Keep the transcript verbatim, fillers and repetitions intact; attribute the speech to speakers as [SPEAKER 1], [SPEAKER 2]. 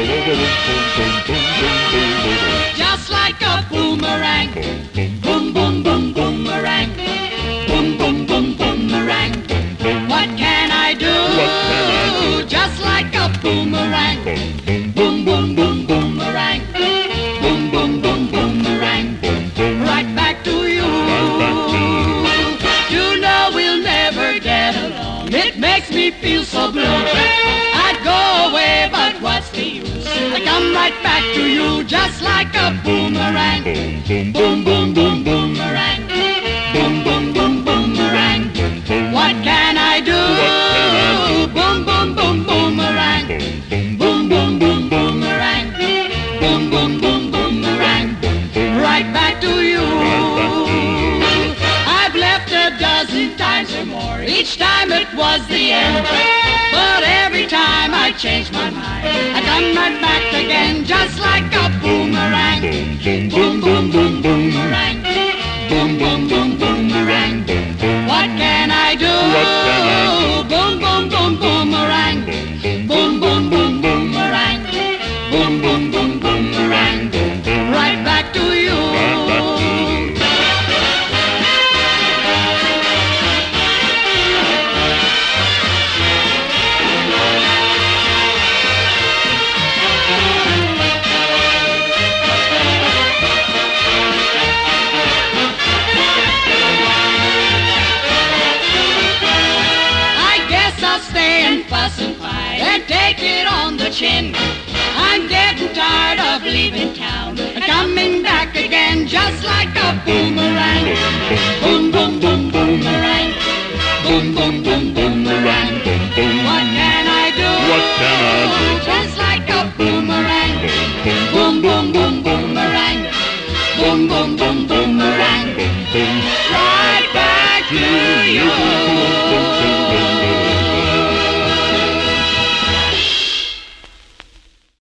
[SPEAKER 1] Just like a boomerang. Boom, boom, boom, boomerang. Boom, boom, boom, boomerang. What can I do? Just like a boomerang. Boom, boom, boom, boomerang. Boom, boom, boom, boomerang. Right back to you. You know we'll never get along. It makes me feel so blue. I'd go away, but what's the use? I come right back to you, just like a boomerang. Boom, boom, boom, boomerang. Boom, boom, boom, boomerang. What can I do? Boom, boom, boom, boomerang. Boom, boom, boom, boomerang. Boom, boom, boom, boomerang. Right back to you. I've left a dozen times or more. Each time it was the end. But every time I change my mind, I come right back again, just like a boomerang. Boom, boom, boom, boomerang. Boom, boom, boom, boomerang. What can I do? Boom, boom, boom, boomerang. Boom, boom, boom, boomerang. Boom, boom, boom, boomerang. Right back to you. Fuss and fight and take it on the chin. I'm getting tired of leaving town and coming back again, just like a boomerang. Boom, boom, boom, boomerang. Boom, boom, boom, boomerang. What can I do?
[SPEAKER 2] What can I do?
[SPEAKER 1] Just like a boomerang. Boom, boom, boom, boomerang. Boom, boom, boom, boomerang. Right back to you.